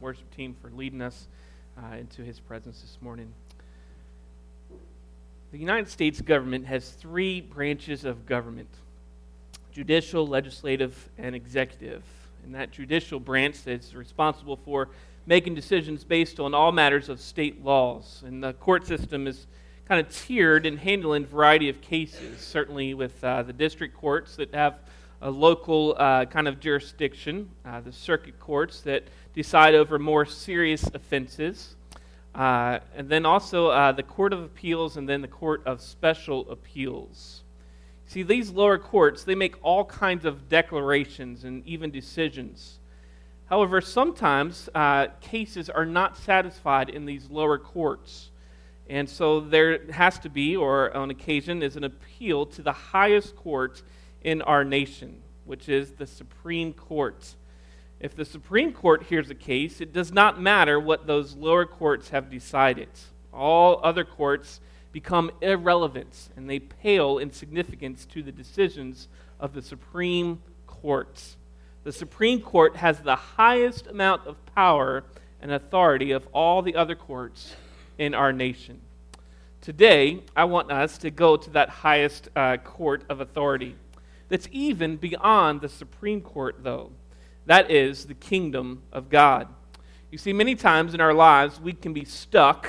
worship team for leading us into his presence this morning. The United States government has three branches of government: judicial, legislative, and executive. And that judicial branch is responsible for making decisions based on all matters of state laws. And the court system is kind of tiered in handling a variety of cases, certainly with the district courts that have a local kind of jurisdiction, the circuit courts that decide over more serious offenses, and then also the Court of Appeals and then the Court of Special Appeals. See, these lower courts, they make all kinds of declarations and even decisions. However, sometimes cases are not satisfied in these lower courts. And so there has to be, or on occasion, is an appeal to the highest court in our nation, which is the Supreme Court. If the Supreme Court hears a case, it does not matter what those lower courts have decided. All other courts become irrelevant, and they pale in significance to the decisions of the Supreme Court. The Supreme Court has the highest amount of power and authority of all the other courts in our nation. Today, I want us to go to that highest court of authority. That's even beyond the Supreme Court, though. That is the kingdom of God. You see, many times in our lives, we can be stuck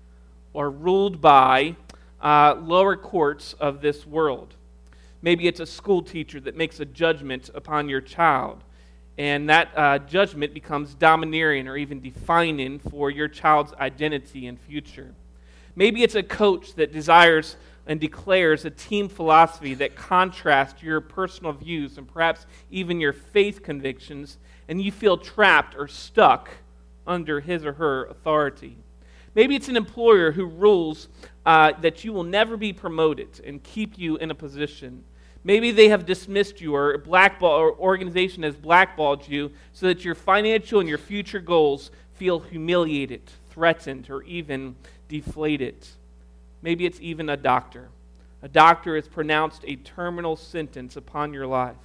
or ruled by lower courts of this world. Maybe it's a school teacher that makes a judgment upon your child, and that judgment becomes domineering or even defining for your child's identity and future. Maybe it's a coach that desires and declares a team philosophy that contrasts your personal views and perhaps even your faith convictions, and you feel trapped or stuck under his or her authority. Maybe it's an employer who rules that you will never be promoted and keep you in a position. Maybe they have dismissed you, or organization has blackballed you so that your financial and your future goals feel humiliated, threatened, or even deflated. Maybe it's even a doctor. A doctor has pronounced a terminal sentence upon your life.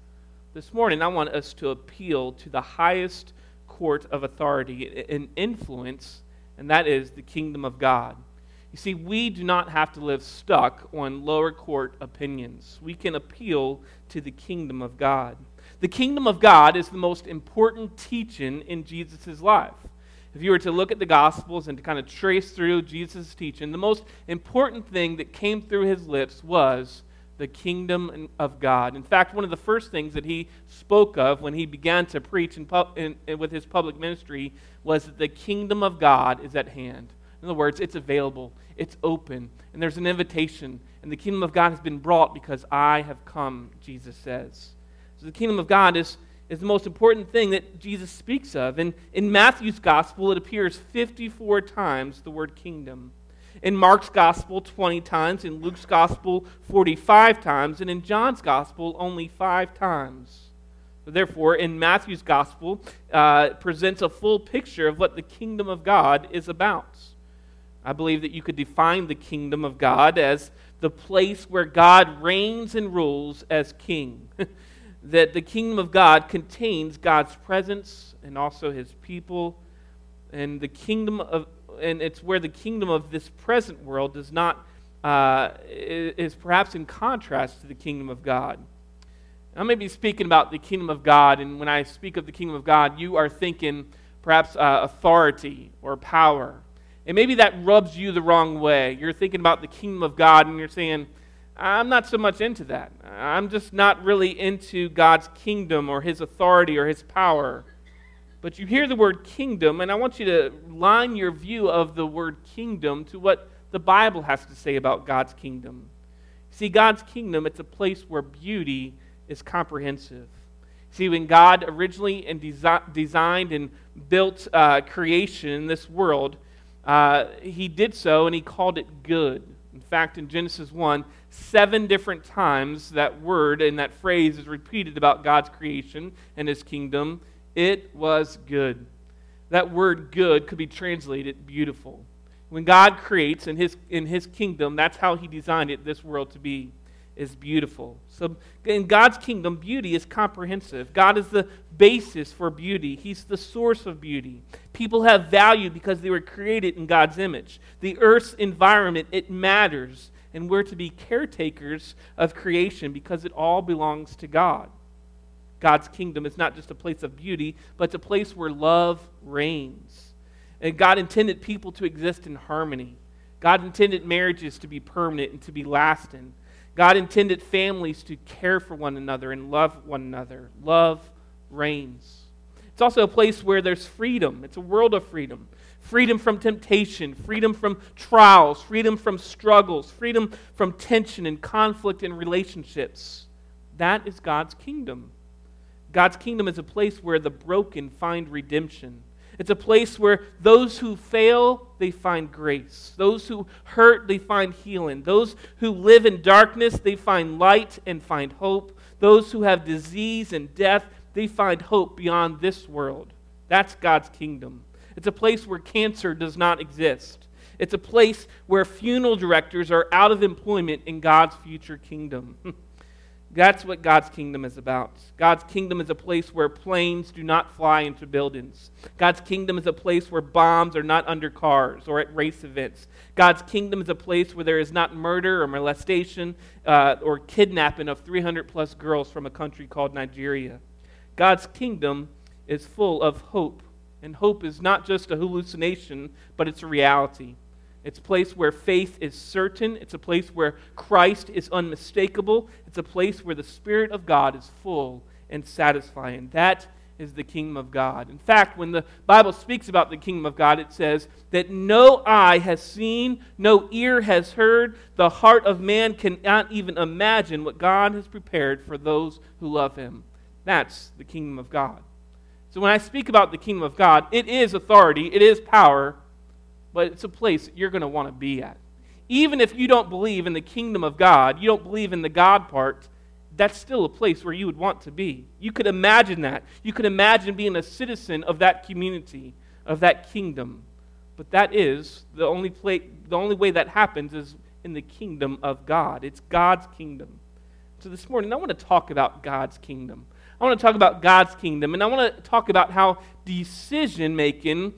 This morning, I want us to appeal to the highest court of authority and influence, and that is the kingdom of God. You see, we do not have to live stuck on lower court opinions. We can appeal to the kingdom of God. The kingdom of God is the most important teaching in Jesus' life. If you were to look at the Gospels and to kind of trace through Jesus' teaching, the most important thing that came through his lips was the kingdom of God. In fact, one of the first things that he spoke of when he began to preach with his public ministry was that the kingdom of God is at hand. In other words, it's available, it's open, and there's an invitation, and the kingdom of God has been brought because I have come, Jesus says. So the kingdom of God is the most important thing that Jesus speaks of. And in Matthew's gospel, it appears 54 times, the word kingdom. In Mark's gospel, 20 times. In Luke's gospel, 45 times. And in John's gospel, only 5 times. Therefore, in Matthew's gospel, presents a full picture of what the kingdom of God is about. I believe that you could define the kingdom of God as the place where God reigns and rules as king. That the kingdom of God contains God's presence and also his people, and it's where the kingdom of this present world does not is perhaps in contrast to the kingdom of God. I may be speaking about the kingdom of God, and when I speak of the kingdom of God, you are thinking perhaps authority or power. And maybe that rubs you the wrong way. You're thinking about the kingdom of God, and you're saying, I'm not so much into that. I'm just not really into God's kingdom or his authority or his power. But you hear the word kingdom, and I want you to line your view of the word kingdom to what the Bible has to say about God's kingdom. See, God's kingdom, it's a place where beauty is comprehensive. See, when God originally designed and built creation in this world, he did so and he called it good. In fact, in Genesis 1, 7 different times that word and that phrase is repeated about God's creation and his kingdom. It was good. That word good could be translated beautiful. When God creates in his kingdom, that's how he designed this world to be. is beautiful. So in God's kingdom, beauty is comprehensive. God is the basis for beauty. He's the source of beauty. People have value because they were created in God's image. The earth's environment, it matters. And we're to be caretakers of creation because it all belongs to God. God's kingdom is not just a place of beauty, but it's a place where love reigns. And God intended people to exist in harmony. God intended marriages to be permanent and to be lasting. God intended families to care for one another and love one another. Love reigns. It's also a place where there's freedom. It's a world of freedom. Freedom from temptation, freedom from trials, freedom from struggles, freedom from tension and conflict in relationships. That is God's kingdom. God's kingdom is a place where the broken find redemption. It's a place where those who fail, they find grace. Those who hurt, they find healing. Those who live in darkness, they find light and find hope. Those who have disease and death, they find hope beyond this world. That's God's kingdom. It's a place where cancer does not exist. It's a place where funeral directors are out of employment in God's future kingdom. That's what God's kingdom is about. God's kingdom is a place where planes do not fly into buildings. God's kingdom is a place where bombs are not under cars or at race events. God's kingdom is a place where there is not murder or molestation or kidnapping of 300 plus girls from a country called Nigeria. God's kingdom is full of hope. And hope is not just a hallucination, but it's a reality. It's a place where faith is certain. It's a place where Christ is unmistakable. It's a place where the Spirit of God is full and satisfying. That is the kingdom of God. In fact, when the Bible speaks about the kingdom of God, it says that no eye has seen, no ear has heard, the heart of man cannot even imagine what God has prepared for those who love Him. That's the kingdom of God. So when I speak about the kingdom of God, it is authority, it is power, but it's a place that you're going to want to be at. Even if you don't believe in the kingdom of God, you don't believe in the God part, that's still a place where you would want to be. You could imagine that. You could imagine being a citizen of that community, of that kingdom. But that is the only way that happens is in the kingdom of God. It's God's kingdom. So this morning, I want to talk about God's kingdom. I want to talk about God's kingdom, and I want to talk about how decision-making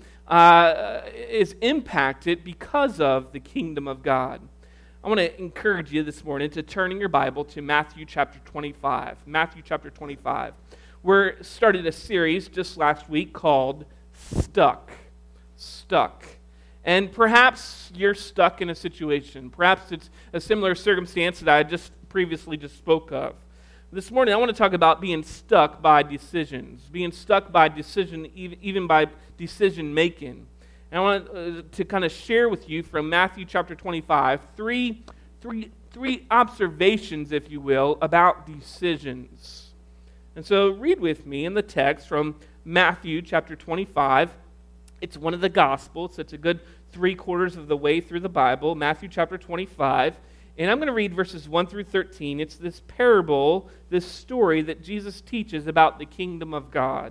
is impacted because of the kingdom of God. I want to encourage you this morning to turn in your Bible to Matthew chapter 25. Matthew chapter 25. We started a series just last week called Stuck. Stuck. And perhaps you're stuck in a situation. Perhaps it's a similar circumstance that I just previously spoke of. This morning, I want to talk about being stuck by decisions, being stuck by decision, even by decision making. And I want to kind of share with you from Matthew chapter 25 three observations, if you will, about decisions. And so read with me in the text from Matthew chapter 25. It's one of the Gospels. It's a good 3/4 of the way through the Bible, Matthew chapter 25. And I'm going to read verses 1 through 13. It's this parable, this story that Jesus teaches about the kingdom of God.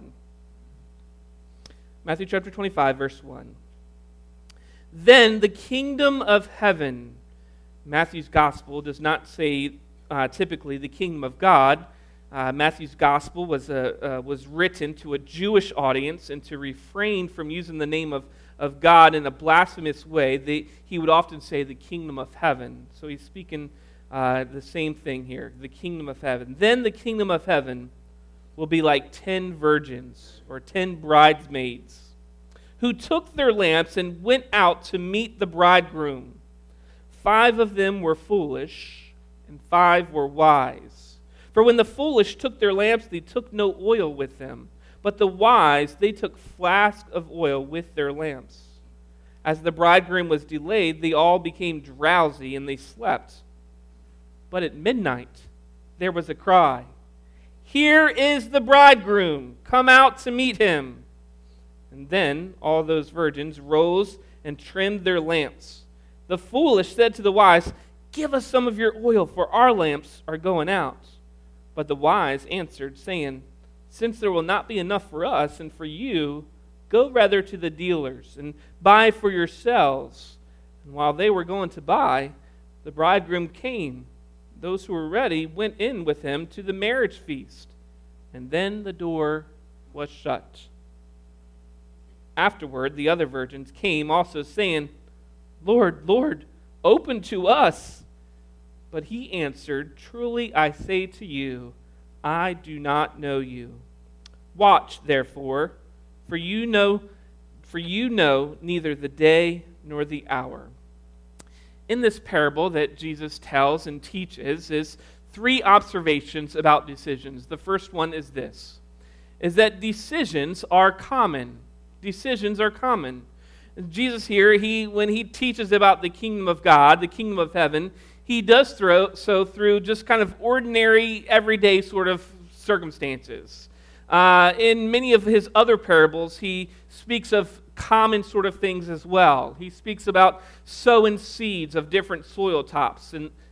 Matthew chapter 25, verse 1. Then the kingdom of heaven. Matthew's gospel does not say typically the kingdom of God. Matthew's gospel was written to a Jewish audience, and to refrain from using the name of God in a blasphemous way, he would often say the kingdom of heaven. So he's speaking the same thing here, the kingdom of heaven. Then the kingdom of heaven will be like 10 virgins or 10 bridesmaids who took their lamps and went out to meet the bridegroom. 5 of them were foolish and 5 were wise. For when the foolish took their lamps, they took no oil with them. But the wise, they took flasks of oil with their lamps. As the bridegroom was delayed, they all became drowsy and they slept. But at midnight, there was a cry, "Here is the bridegroom, come out to meet him." And then all those virgins rose and trimmed their lamps. The foolish said to the wise, "Give us some of your oil, for our lamps are going out." But the wise answered, saying, "Since there will not be enough for us and for you, go rather to the dealers and buy for yourselves." And while they were going to buy, the bridegroom came, Those who were ready went in with him to the marriage feast, and then the door was shut. Afterward, the other virgins came also, saying, Lord, Lord, open to us. But he answered, Truly I say to you, I do not know you. Watch, therefore, for you know neither the day nor the hour. In this parable that Jesus tells and teaches is three observations about decisions. The first one is this, is that decisions are common. Decisions are common. Jesus here, when he teaches about the kingdom of God, the kingdom of heaven, he does so through just kind of ordinary, everyday sort of circumstances. In many of his other parables, he speaks of common sort of things as well. He speaks about sowing seeds of different soil types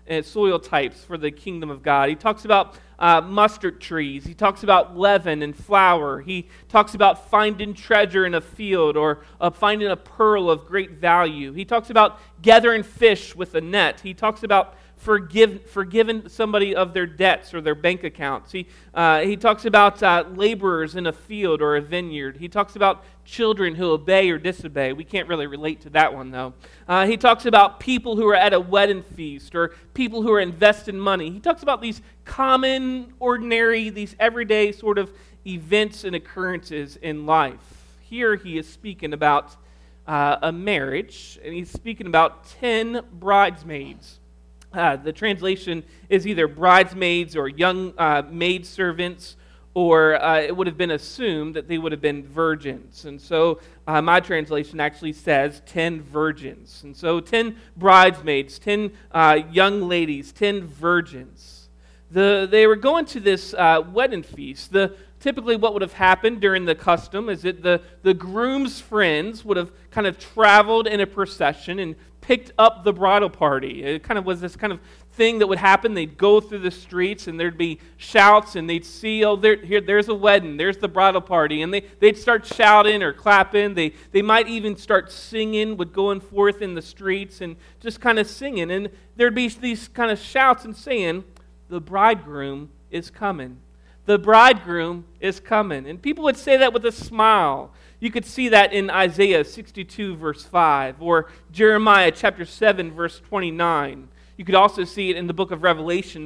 for the kingdom of God. He talks about mustard trees. He talks about leaven and flour. He talks about finding treasure in a field or finding a pearl of great value. He talks about gathering fish with a net. He talks about forgiving somebody of their debts or their bank accounts. He talks about laborers in a field or a vineyard. He talks about children who obey or disobey. We can't really relate to that one, though. He talks about people who are at a wedding feast or people who are investing money. He talks about these common, ordinary, these everyday sort of events and occurrences in life. Here he is speaking about a marriage, and he's speaking about 10 bridesmaids. The translation is either bridesmaids or young maidservants, or it would have been assumed that they would have been virgins. And so my translation actually says 10 virgins. And so 10 bridesmaids, 10 young ladies, 10 virgins. They were going to this wedding feast. Typically what would have happened during the custom is that the groom's friends would have kind of traveled in a procession and picked up the bridal party. It kind of was this kind of thing that would happen. They'd go through the streets and there'd be shouts and they'd see, there's a wedding, there's the bridal party. And they'd start shouting or clapping. They might even start singing, with going forth in the streets and just kind of singing. And there'd be these kind of shouts and saying, the bridegroom is coming. The bridegroom is coming. And people would say that with a smile. You could see that in Isaiah 62, verse 5, or Jeremiah chapter 7, verse 29. You could also see it in the book of Revelation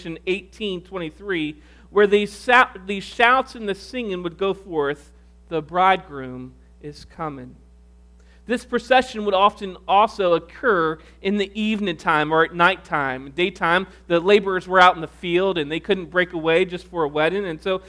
18, 23, where these shouts and the singing would go forth, the bridegroom is coming. This procession would often also occur in the evening time or at nighttime. Daytime, the laborers were out in the field and they couldn't break away just for a wedding, and so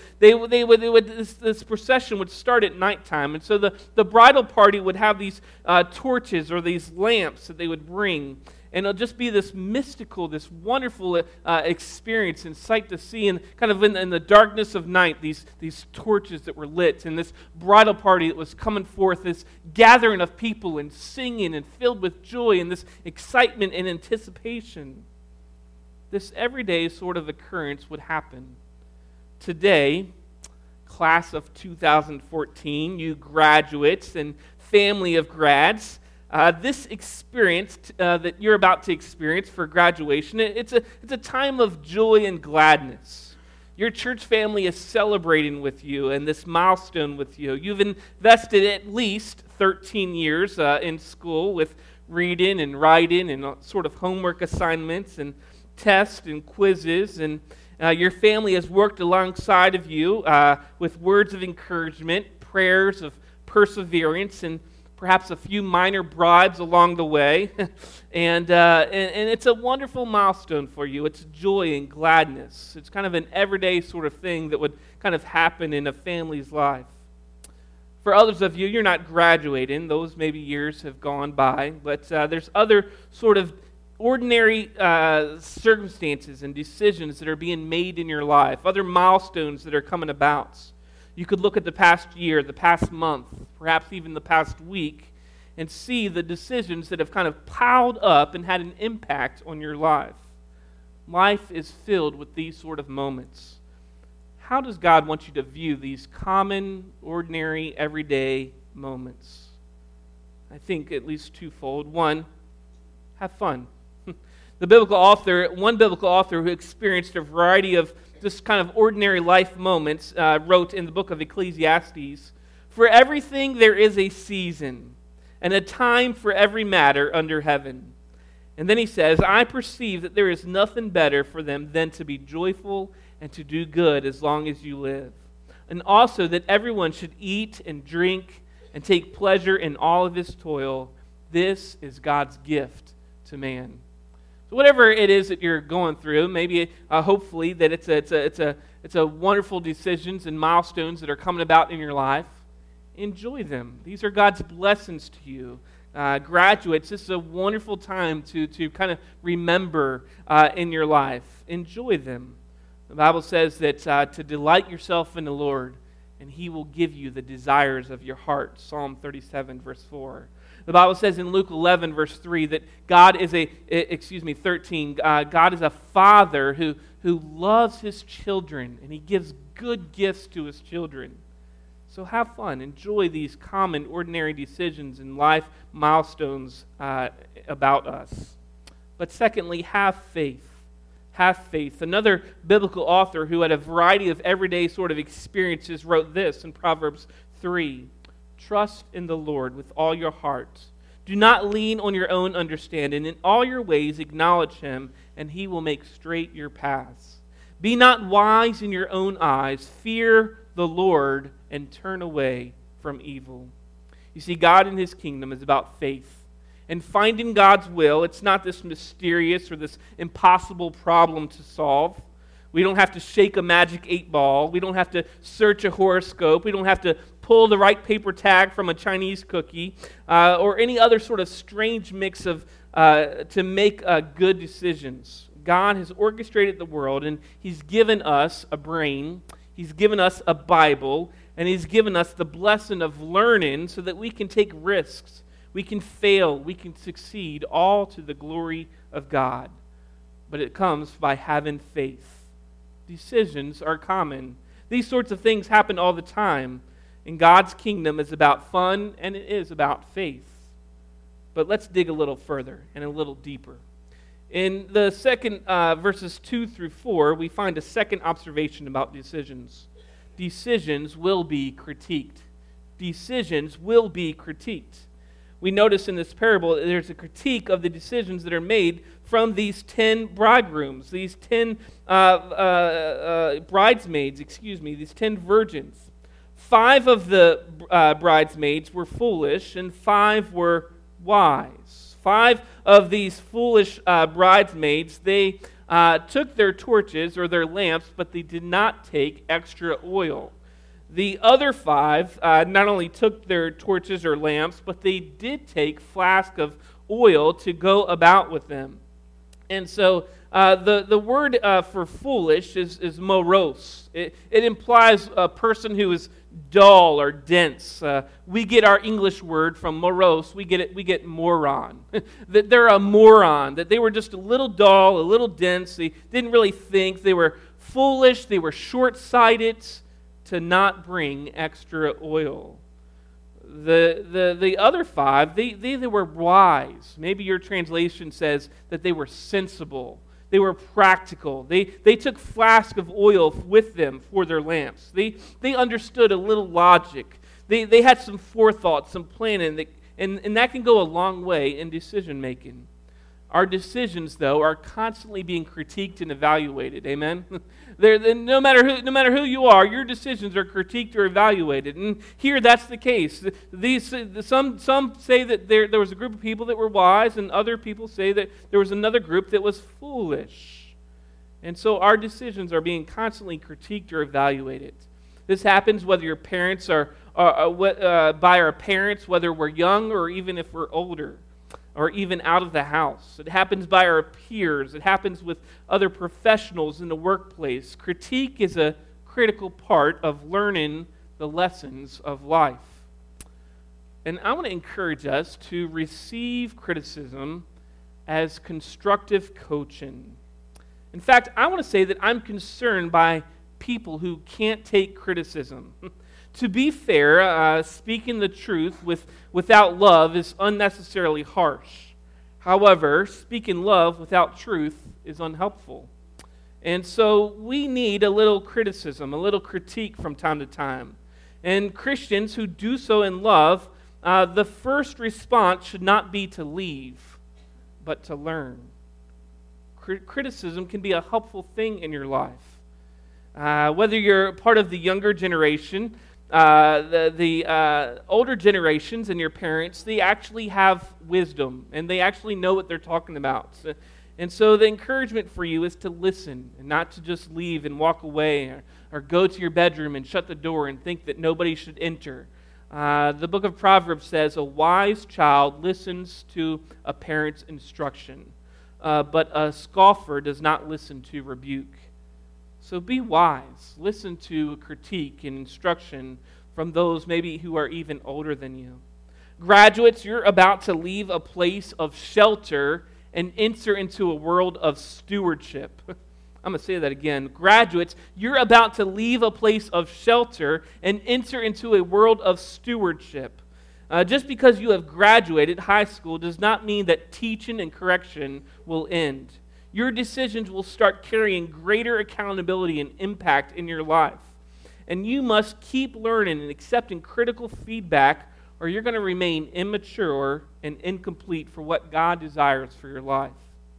this procession would start at nighttime. And so the bridal party would have these torches or these lamps that they would bring. And it'll just be this mystical, this wonderful experience and sight to see. And kind of in the darkness of night, these torches that were lit, and this bridal party that was coming forth, this gathering of people and singing and filled with joy and this excitement and anticipation. This everyday sort of occurrence would happen. Today, class of 2014, you graduates and family of grads, this experience that you're about to experience for graduation, it's a time of joy and gladness. Your church family is celebrating with you and this milestone with you. You've invested at least 13 years in school with reading and writing and sort of homework assignments and tests and quizzes, and your family has worked alongside of you with words of encouragement, prayers of perseverance, and perhaps a few minor bribes along the way, and it's a wonderful milestone for you. It's joy and gladness. It's kind of an everyday sort of thing that would kind of happen in a family's life. For others of you, you're not graduating. Those maybe years have gone by, but there's other sort of ordinary circumstances and decisions that are being made in your life, other milestones that are coming about. You could look at the past year, the past month, perhaps even the past week, and see the decisions that have kind of piled up and had an impact on your life. Life is filled with these sort of moments. How does God want you to view these common, ordinary, everyday moments? I think at least twofold. One, have fun. One biblical author who experienced a variety of just kind of ordinary life moments wrote in the book of Ecclesiastes, "For everything there is a season, and a time for every matter under heaven." And then he says, "I perceive that there is nothing better for them than to be joyful and to do good as long as you live. And also that everyone should eat and drink and take pleasure in all of his toil. This is God's gift to man." So whatever it is that you're going through, maybe hopefully that it's a wonderful decisions and milestones that are coming about in your life. Enjoy them. These are God's blessings to you. Graduates, this is a wonderful time to kind of remember in your life. Enjoy them. The Bible says that to delight yourself in the Lord, and He will give you the desires of your heart. Psalm 37, verse 4. The Bible says in Luke 11, verse 3, that God is 13, God is a father who loves His children, and He gives good gifts to His children. So have fun. Enjoy these common, ordinary decisions and life milestones about us. But secondly, have faith. Have faith. Another biblical author who had a variety of everyday sort of experiences wrote this in Proverbs 3. "Trust in the Lord with all your heart. Do not lean on your own understanding. In all your ways acknowledge Him, and He will make straight your paths. Be not wise in your own eyes. Fear the Lord and turn away from evil." You see, God and His kingdom is about faith. And finding God's will, it's not this mysterious or this impossible problem to solve. We don't have to shake a magic 8-ball. We don't have to search a horoscope. We don't have to pull the right paper tag from a Chinese cookie or any other sort of strange mix of to make good decisions. God has orchestrated the world, and He's given us a brain. He's given us a Bible, and He's given us the blessing of learning so that we can take risks. We can fail. We can succeed, all to the glory of God. But it comes by having faith. Decisions are common. These sorts of things happen all the time. And God's kingdom is about fun, and it is about faith. But let's dig a little further and a little deeper. In the second verses 2 through 4, we find a second observation about decisions. Decisions will be critiqued. Decisions will be critiqued. We notice in this parable that there's a critique of the decisions that are made from these 10 bridegrooms, these 10 bridesmaids, these 10 virgins. 5 of the bridesmaids were foolish, and 5 were wise. 5 of these foolish bridesmaids, they took their torches or their lamps, but they did not take extra oil. The other 5 not only took their torches or lamps, but they did take flask of oil to go about with them. And so the word for foolish is morose. It implies a person who is dull or dense. We get our English word from morose. We get moron. That they're a moron. That they were just a little dull, a little dense. They didn't really think. They were foolish. They were short-sighted to not bring extra oil. The other 5, they were wise. Maybe your translation says that they were sensible. They were practical. They took flask of oil with them for their lamps. They understood a little logic. They had some forethought, some planning, and that can go a long way in decision making. Our decisions, though, are constantly being critiqued and evaluated. Amen? No matter who you are, your decisions are critiqued or evaluated. And here that's the case. Some say that there was a group of people that were wise, and other people say that there was another group that was foolish. And so our decisions are being constantly critiqued or evaluated. This happens whether your parents by our parents, whether we're young or even if we're older, or even out of the house. It happens by our peers. It happens with other professionals in the workplace. Critique is a critical part of learning the lessons of life. And I want to encourage us to receive criticism as constructive coaching. In fact, I want to say that I'm concerned by people who can't take criticism. To be fair, speaking the truth without love is unnecessarily harsh. However, speaking love without truth is unhelpful. And so we need a little criticism, a little critique from time to time. And Christians who do so in love, the first response should not be to leave, but to learn. Criticism can be a helpful thing in your life. Whether you're part of the younger generation, the older generations and your parents, they actually have wisdom, and they actually know what they're talking about. And so the encouragement for you is to listen and not to just leave and walk away or go to your bedroom and shut the door and think that nobody should enter. The book of Proverbs says, a wise child listens to a parent's instruction, but a scoffer does not listen to rebuke. So be wise. Listen to critique and instruction from those maybe who are even older than you. Graduates, you're about to leave a place of shelter and enter into a world of stewardship. I'm going to say that again. Graduates, you're about to leave a place of shelter and enter into a world of stewardship. Just because you have graduated high school does not mean that teaching and correction will end. Your decisions will start carrying greater accountability and impact in your life. And you must keep learning and accepting critical feedback, or you're going to remain immature and incomplete for what God desires for your life.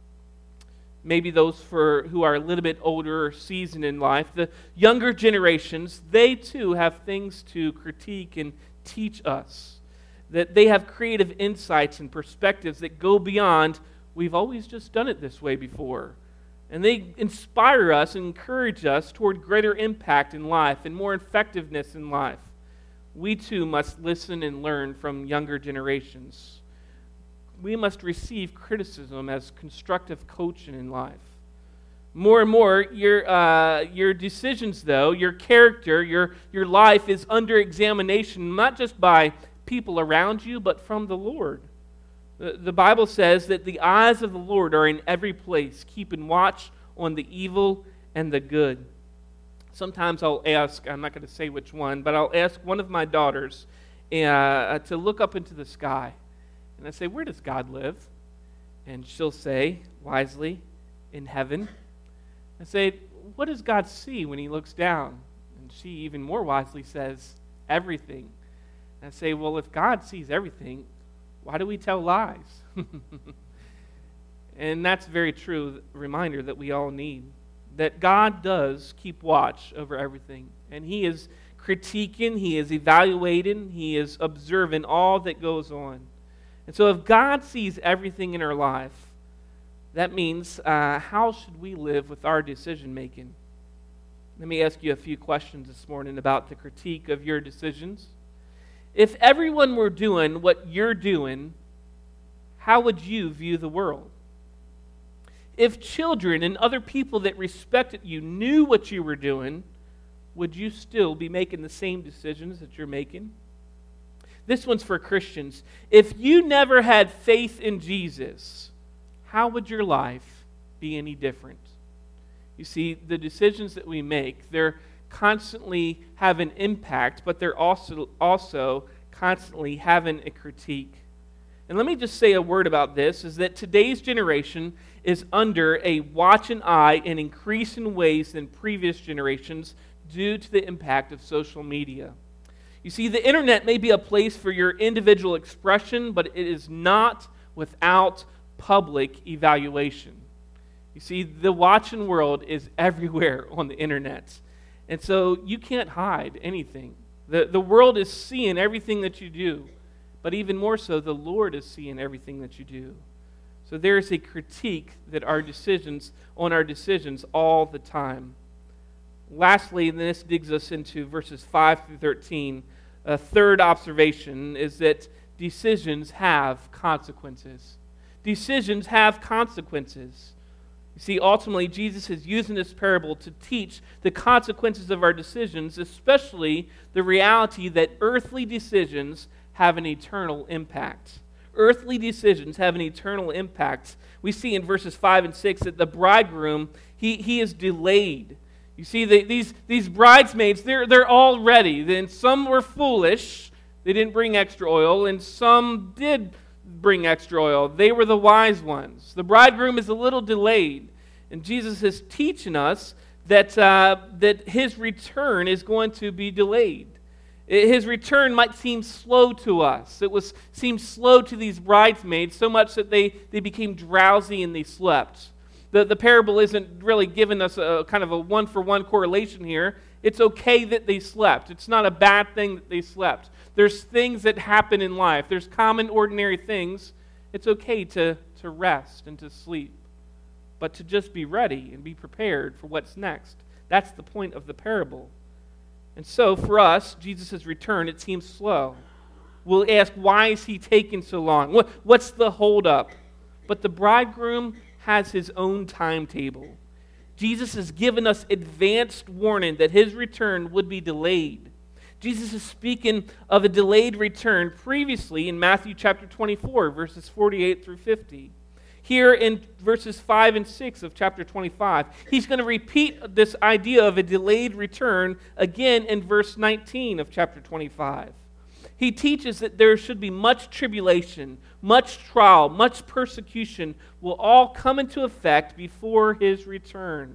Maybe those who are a little bit older or seasoned in life, the younger generations, they too have things to critique and teach us. That they have creative insights and perspectives that go beyond, we've always just done it this way before. And they inspire us and encourage us toward greater impact in life and more effectiveness in life. We too must listen and learn from younger generations. We must receive criticism as constructive coaching in life. More and more, your decisions, though, your character, your life is under examination, not just by people around you, but from the Lord. The Bible says that the eyes of the Lord are in every place, keeping watch on the evil and the good. Sometimes I'll ask, I'm not going to say which one, but I'll ask one of my daughters to look up into the sky. And I say, where does God live? And she'll say, wisely, in heaven. I say, what does God see when he looks down? And she even more wisely says, everything. And I say, well, if God sees everything, why do we tell lies? And that's a very true reminder that we all need. That God does keep watch over everything. And he is critiquing, he is evaluating, he is observing all that goes on. And so if God sees everything in our life, that means how should we live with our decision making? Let me ask you a few questions this morning about the critique of your decisions. If everyone were doing what you're doing, how would you view the world? If children and other people that respected you knew what you were doing, would you still be making the same decisions that you're making? This one's for Christians. If you never had faith in Jesus, how would your life be any different? You see, the decisions that we make, they're constantly have an impact, but they're also constantly having a critique. And let me just say a word about this, is that today's generation is under a watching eye in increasing ways than previous generations due to the impact of social media. You see, the internet may be a place for your individual expression, but it is not without public evaluation. You see, the watching world is everywhere on the internet. And so you can't hide anything. The world is seeing everything that you do. But even more so, the Lord is seeing everything that you do. So there is a critique that our decisions all the time. Lastly, and this digs us into verses 5 through 13, a third observation is that decisions have consequences. Decisions have consequences. You see, ultimately, Jesus is using this parable to teach the consequences of our decisions, especially the reality that earthly decisions have an eternal impact. Earthly decisions have an eternal impact. We see in verses 5 and 6 that the bridegroom, he is delayed. You see, these bridesmaids, they're all ready. Then some were foolish. They didn't bring extra oil. And some did bring extra oil. They were the wise ones. The bridegroom is a little delayed. And Jesus is teaching us that his return is going to be delayed. His return might seem slow to us. It seemed slow to these bridesmaids, so much that they became drowsy and they slept. The parable isn't really giving us a kind of a one-for-one correlation here. It's okay that they slept. It's not a bad thing that they slept. There's things that happen in life. There's common, ordinary things. It's okay to rest and to sleep, but to just be ready and be prepared for what's next. That's the point of the parable. And so for us, Jesus' return, it seems slow. We'll ask, why is he taking so long? What's the holdup? But the bridegroom has his own timetable. Jesus has given us advanced warning that his return would be delayed. Jesus is speaking of a delayed return previously in Matthew chapter 24, verses 48 through 50. Here in verses 5 and 6 of chapter 25, he's going to repeat this idea of a delayed return again in verse 19 of chapter 25. He teaches that there should be much tribulation, much trial, much persecution will all come into effect before his return.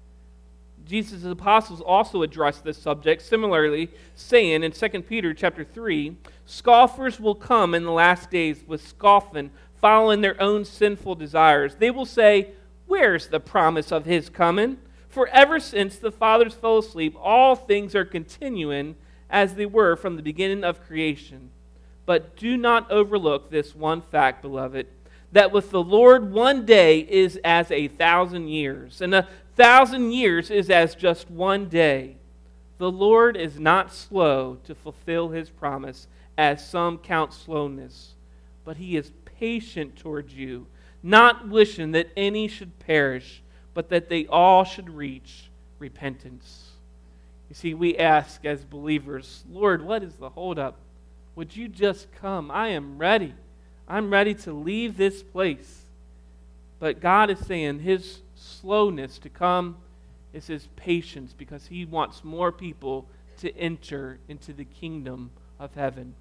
Jesus' apostles also address this subject similarly, saying in 2 Peter chapter 3, scoffers will come in the last days with scoffing, following their own sinful desires. They will say, where's the promise of his coming? For ever since the fathers fell asleep, all things are continuing as they were from the beginning of creation. But do not overlook this one fact, beloved, that with the Lord 1 day is as 1,000 years, and 1,000 years is as just 1 day. The Lord is not slow to fulfill his promise, as some count slowness, but he is patient towards you, not wishing that any should perish, but that they all should reach repentance. You see, we ask as believers, Lord, what is the holdup? Would you just come? I am ready. I'm ready to leave this place. But God is saying his slowness to come is his patience, because he wants more people to enter into the kingdom of heaven.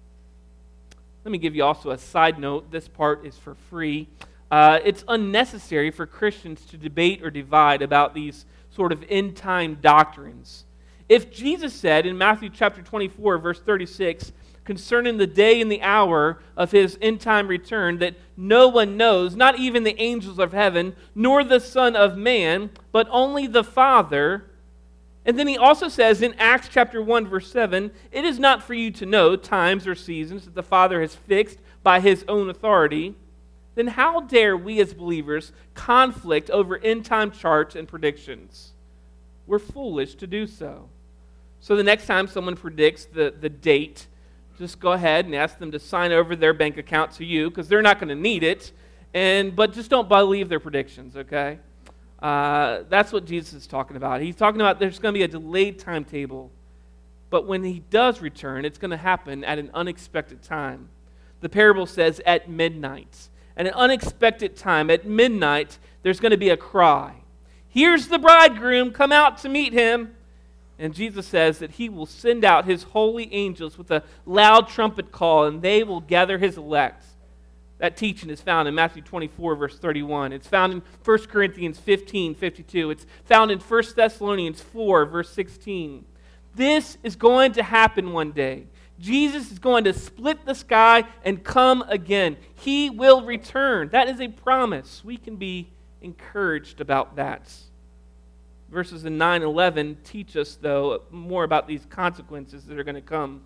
Let me give you also a side note. This part is for free. It's unnecessary for Christians to debate or divide about these sort of end-time doctrines. If Jesus said in Matthew chapter 24, verse 36, concerning the day and the hour of his end-time return, that no one knows, not even the angels of heaven, nor the Son of Man, but only the Father. And then he also says in Acts chapter 1, verse 7, it is not for you to know times or seasons that the Father has fixed by his own authority. Then how dare we as believers conflict over end-time charts and predictions? We're foolish to do so. So the next time someone predicts the date, just go ahead and ask them to sign over their bank account to you, because they're not going to need it. But just don't believe their predictions, okay? That's what Jesus is talking about. He's talking about there's going to be a delayed timetable. But when he does return, it's going to happen at an unexpected time. The parable says at midnight. At an unexpected time, at midnight, there's going to be a cry. Here's the bridegroom, come out to meet him. And Jesus says that he will send out his holy angels with a loud trumpet call, and they will gather his elect. That teaching is found in Matthew 24, verse 31. It's found in 1 Corinthians 15, 52. It's found in 1 Thessalonians 4, verse 16. This is going to happen one day. Jesus is going to split the sky and come again. He will return. That is a promise. We can be encouraged about that. Verses 9 and 11 teach us, though, more about these consequences that are going to come.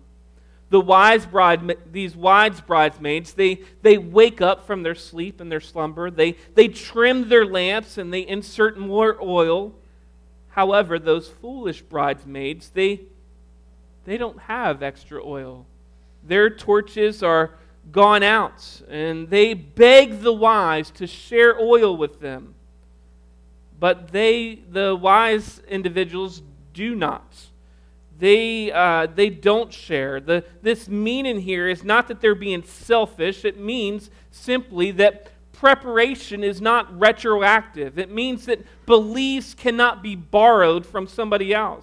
These wise bridesmaids, they wake up from their sleep and their slumber. They trim their lamps and they insert more oil. However, those foolish bridesmaids, they don't have extra oil. Their torches are gone out, and they beg the wise to share oil with them. But the wise individuals do not. They don't share. This meaning here is not that they're being selfish. It means simply that preparation is not retroactive. It means that beliefs cannot be borrowed from somebody else.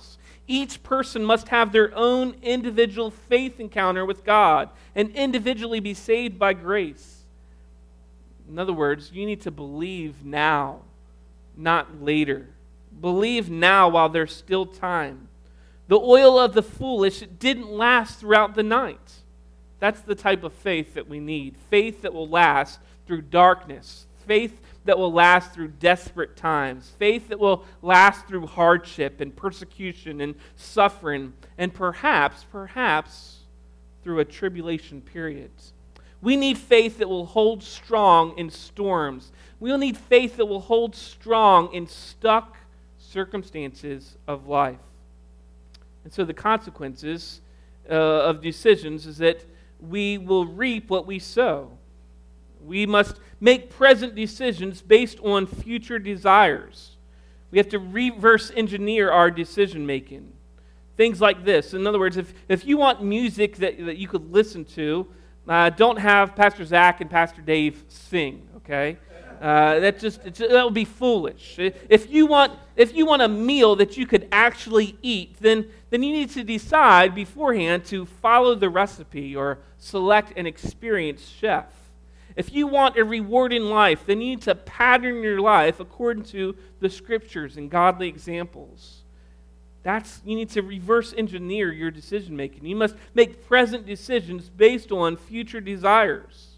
Each person must have their own individual faith encounter with God and individually be saved by grace. In other words, you need to believe now, not later. Believe now while there's still time. The oil of the foolish didn't last throughout the night. That's the type of faith that we need. Faith that will last through darkness. Faith that will last through desperate times. Faith that will last through hardship and persecution and suffering, and perhaps through a tribulation period. We need faith that will hold strong in storms. We'll need faith that will hold strong in stuck circumstances of life. And so the consequences of decisions is that we will reap what we sow. We must make present decisions based on future desires. We have to reverse engineer our decision making. Things like this. In other words, if you want music that you could listen to, don't have Pastor Zach and Pastor Dave sing, okay? That would be foolish. If you want a meal that you could actually eat, then you need to decide beforehand to follow the recipe or select an experienced chef. If you want a rewarding life, then you need to pattern your life according to the Scriptures and godly examples. You need to reverse engineer your decision making. You must make present decisions based on future desires.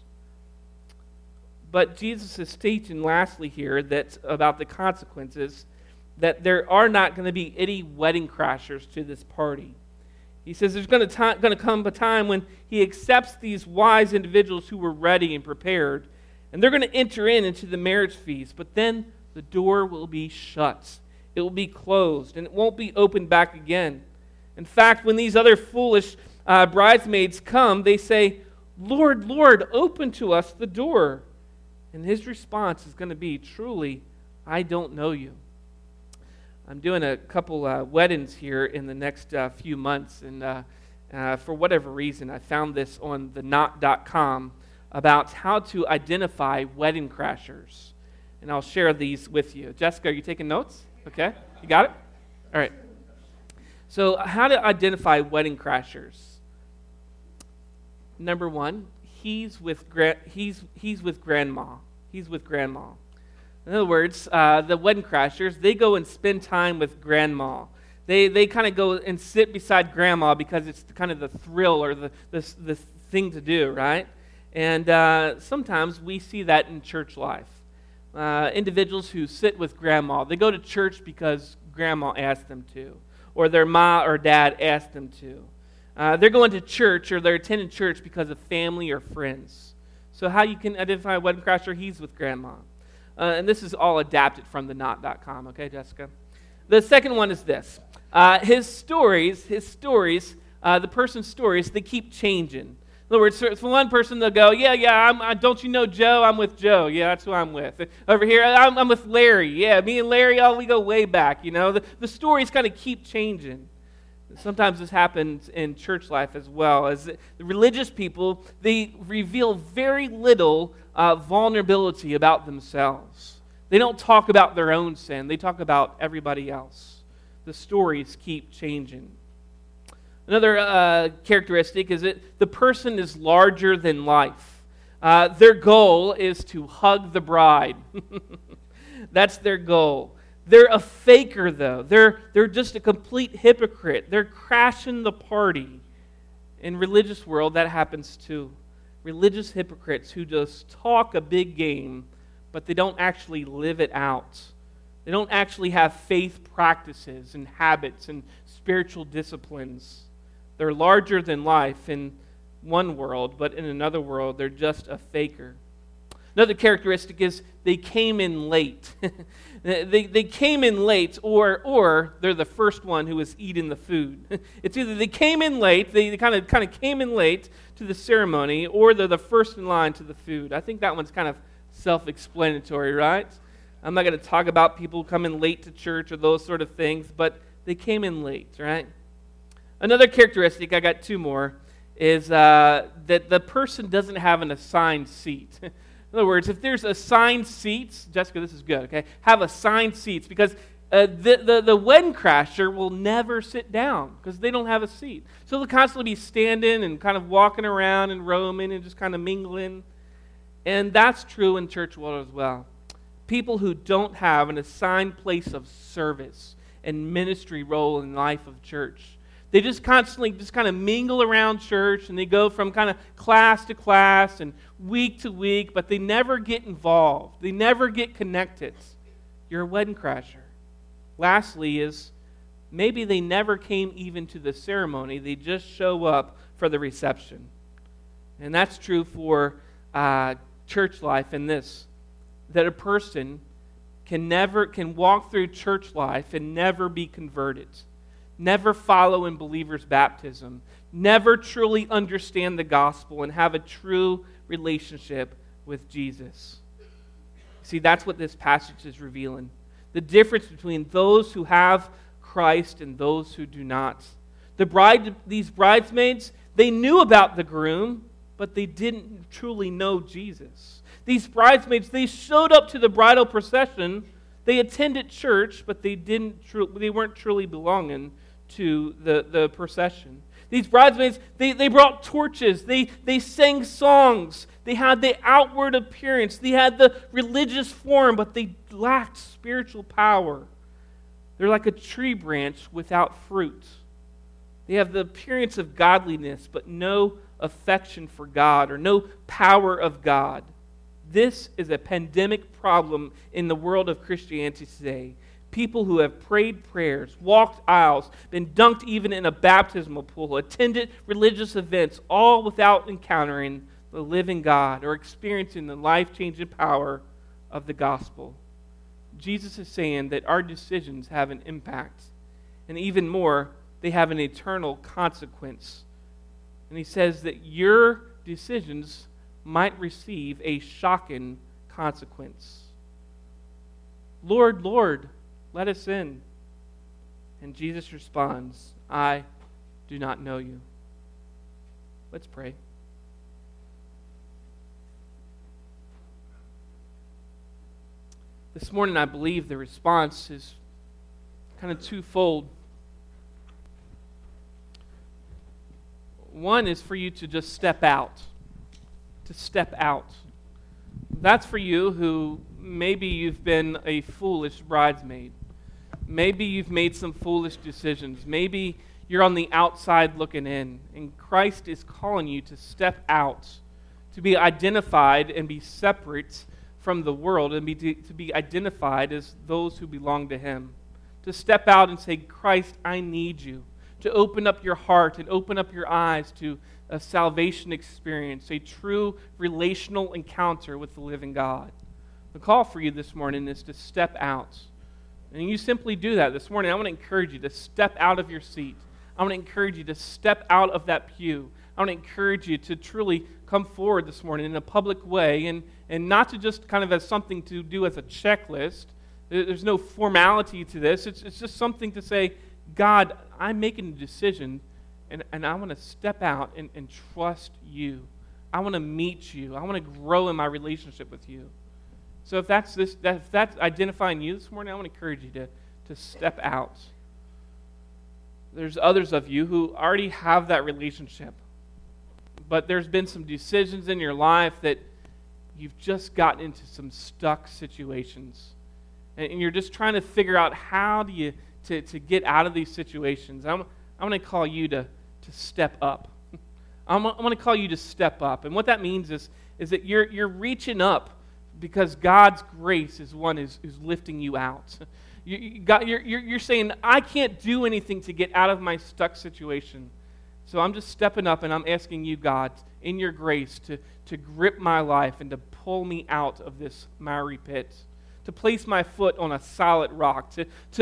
But Jesus is teaching lastly here that about the consequences, that there are not going to be any wedding crashers to this party. He says there's going to come a time when he accepts these wise individuals who were ready and prepared, and they're going to enter into the marriage feast, but then the door will be shut. It will be closed, and it won't be opened back again. In fact, when these other foolish bridesmaids come, they say, "Lord, Lord, open to us the door." And his response is going to be, "Truly, I don't know you." I'm doing a couple weddings here in the next few months, and for whatever reason, I found this on the knot.com about how to identify wedding crashers. And I'll share these with you. Jessica, are you taking notes? Okay, you got it? All right. So how to identify wedding crashers. Number one, he's with grandma. He's with grandma. In other words, the wedding crashers, they go and spend time with grandma. They kind of go and sit beside grandma because it's kind of the thrill or the thing to do, right? And sometimes we see that in church life. Individuals who sit with grandma, they go to church because grandma asked them to, or their ma or dad asked them to. They're going to church or they're attending church because of family or friends. So how you can identify a wedding crasher? He's with grandma. And this is all adapted from the knot.com, okay, Jessica? The second one is this. His stories, the person's stories, they keep changing. In other words, for one person, they'll go, yeah, don't you know Joe? I'm with Joe. Yeah, that's who I'm with. Over here, I'm with Larry. Yeah, me and Larry, we go way back. You know, the stories kind of keep changing. Sometimes this happens in church life as well. As the religious people, they reveal very little vulnerability about themselves. They don't talk about their own sin. They talk about everybody else. The stories keep changing. Another characteristic is that the person is larger than life. Their goal is to hug the bride. That's their goal. They're a faker, though. They're just a complete hypocrite. They're crashing the party. In religious world, that happens too. Religious hypocrites who just talk a big game, but they don't actually live it out. They don't actually have faith practices and habits and spiritual disciplines. They're larger than life in one world, but in another world, they're just a faker. Another characteristic is they came in late. They came in late, or they're the first one who was eating the food. It's either they came in late, they kind of came in late to the ceremony, or they're the first in line to the food. I think that one's kind of self-explanatory, right? I'm not going to talk about people coming late to church or those sort of things, but they came in late, right? Another characteristic, I got two more, is that the person doesn't have an assigned seat. In other words, if there's assigned seats, Jessica, this is good, okay? Have assigned seats, because the wedding crasher will never sit down because they don't have a seat. So they'll constantly be standing and kind of walking around and roaming and just kind of mingling. And that's true in church world as well. People who don't have an assigned place of service and ministry role in the life of church. They just constantly just kind of mingle around church, and they go from kind of class to class and week to week, but they never get involved. They never get connected. You're a wedding crasher. Lastly is maybe they never came even to the ceremony. They just show up for the reception. And that's true for church life in this, that a person can walk through church life and never be converted, never follow in believers' baptism, never truly understand the gospel and have a true relationship with Jesus. See, that's what this passage is revealing. The difference between those who have Christ and those who do not. These bridesmaids, they knew about the groom, but they didn't truly know Jesus. These bridesmaids, they showed up to the bridal procession, they attended church, but they weren't truly belonging to the procession. These bridesmaids, they brought torches, they sang songs, they had the outward appearance, they had the religious form, but they lacked spiritual power. They're like a tree branch without fruit. They have the appearance of godliness, but no affection for God or no power of God. This is a pandemic problem in the world of Christianity today. People who have prayed prayers, walked aisles, been dunked even in a baptismal pool, attended religious events, all without encountering the living God or experiencing the life-changing power of the gospel. Jesus is saying that our decisions have an impact, and even more, they have an eternal consequence. And he says that your decisions might receive a shocking consequence. Lord, Lord, let us in. And Jesus responds, I do not know you. Let's pray. This morning, I believe the response is kind of twofold. One is for you to just step out. To step out. That's for you who maybe you've been a foolish bridesmaid. Maybe you've made some foolish decisions. Maybe you're on the outside looking in. And Christ is calling you to step out, to be identified and be separate from the world and to be identified as those who belong to Him. To step out and say, Christ, I need you. To open up your heart and open up your eyes to a salvation experience, a true relational encounter with the living God. The call for you this morning is to step out. And you simply do that. This morning, I want to encourage you to step out of your seat. I want to encourage you to step out of that pew. I want to encourage you to truly come forward this morning in a public way and not to just kind of as something to do as a checklist. There's no formality to this. It's just something to say, God, I'm making a decision and I want to step out and trust you. I want to meet you. I want to grow in my relationship with you. So if that's identifying you this morning, I want to encourage you to step out. There's others of you who already have that relationship, but there's been some decisions in your life that you've just gotten into some stuck situations. And you're just trying to figure out how do you to get out of these situations. I'm going to call you to step up. I'm going to call you to step up. And what that means is that you're reaching up because God's grace is one who's lifting you out. You're saying, I can't do anything to get out of my stuck situation. So I'm just stepping up and I'm asking you, God, in your grace to grip my life and to pull me out of this miry pit. To place my foot on a solid rock,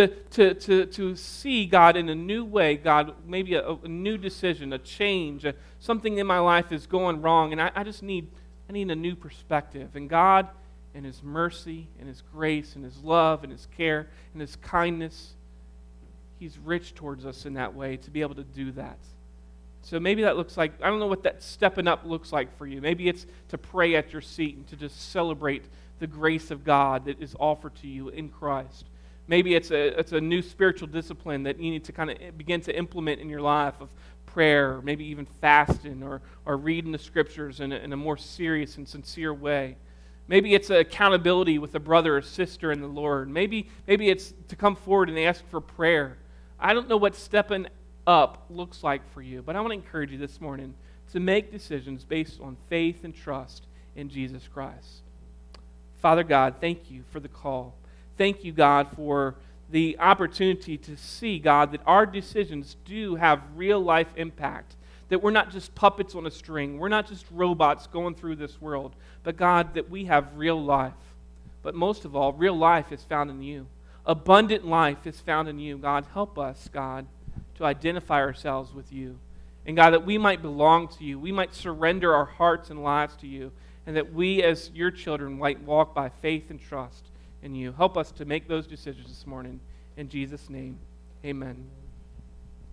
to see God in a new way, God, maybe a new decision, a change, something in my life is going wrong, and I need a new perspective. And God, in His mercy, and His grace, and His love, and His care, and His kindness, He's rich towards us in that way to be able to do that. So maybe that looks like, I don't know what that stepping up looks like for you. Maybe it's to pray at your seat and to just celebrate the grace of God that is offered to you in Christ. Maybe it's a new spiritual discipline that you need to kind of begin to implement in your life of prayer, maybe even fasting or reading the scriptures in a more serious and sincere way. Maybe it's accountability with a brother or sister in the Lord. Maybe it's to come forward and ask for prayer. I don't know what stepping up looks like for you, but I want to encourage you this morning to make decisions based on faith and trust in Jesus Christ. Father God, thank you for the call. Thank you, God, for the opportunity to see, God, that our decisions do have real life impact, that we're not just puppets on a string, we're not just robots going through this world, but God, that we have real life. But most of all, real life is found in you. Abundant life is found in you. God, help us, God, to identify ourselves with you. And God, that we might belong to you, we might surrender our hearts and lives to you, and that we as your children might walk by faith and trust in you. Help us to make those decisions this morning. In Jesus' name, amen.